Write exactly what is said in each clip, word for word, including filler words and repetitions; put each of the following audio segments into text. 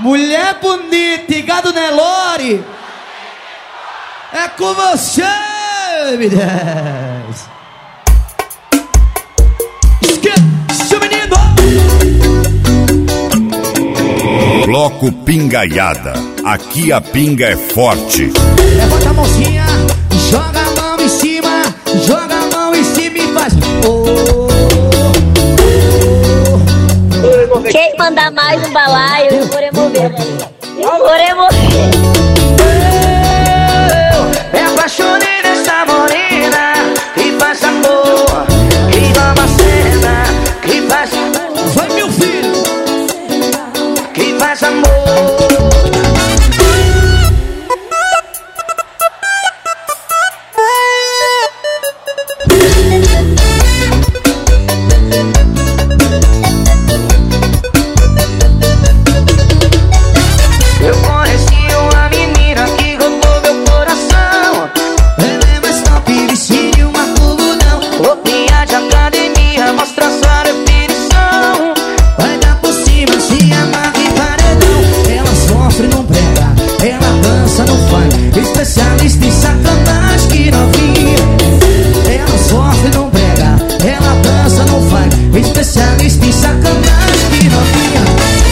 Mulher bonita e gado Nelore, é com você, me desce. Esquece, menino. Bloco Pingaiada. Aqui a pinga é forte. Levanta a mãozinha, joga a mão em cima, joga a mão em cima e faz. Oh, oh, oh. Quem mandar mais um balaio, eu vou remover. Eu vou remover. Eu apaixonei nessa morena que faz amor, que ama a cena, que faz amor. Vai, meu filho, que faz amor. Eu conheci uma menina que roubou meu coração. ela é mais top, vestido uma cubudão. Roupinha de academia, mostra sua definição. Vai dar por cima, se amarra em paredão. Ela sofre, não prega, ela dança, não faz. Especialista em sacanagem que novinha. Ela sofre, não prega, ela dança, não faz. Especialista em sacanagem que novinha.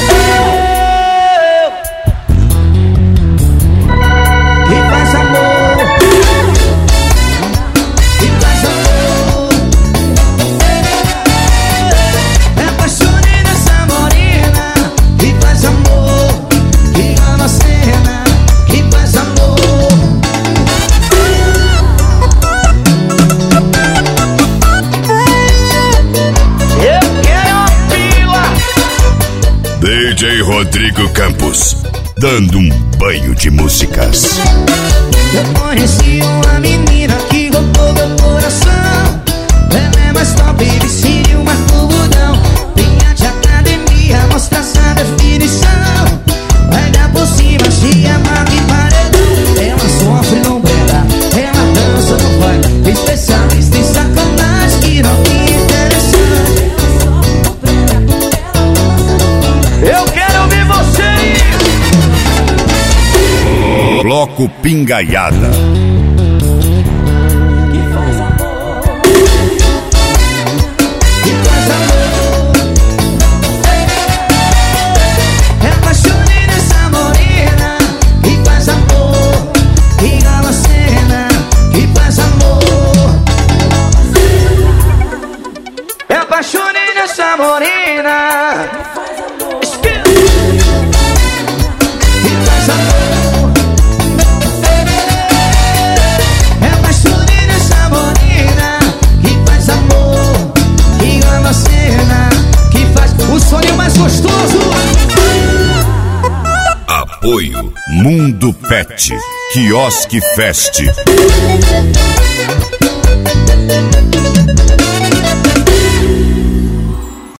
Que faz amor, que faz amor. É apaixonei nessa morena que faz amor, que ama a cena, que faz amor. Eu quero uma pila. D J Rodrigo Campos, dando um banho de músicas. Eu conheci uma menina que roubou meu coração. Ela é mais top, vestido uma cubudão. Vinha de academia, mostra essa definição. Vai dar por cima, se amarra em paredão. Ela sofre, não brega, ela dança, não vai. Especialista em sacanagem que não é interessante. Eu quero ouvir vocês. Bloco Pingaiada. Que faz amor, que faz amor. É apaixonei nessa morena que faz amor, que ama a cena, que faz amor. Eu apaixonei nessa morena. Que faz amor. É apaixonei nessa morena que faz amor, que ama a cena, que faz o sonho mais gostoso. Apoio Mundo Pet. Quiosque Fest.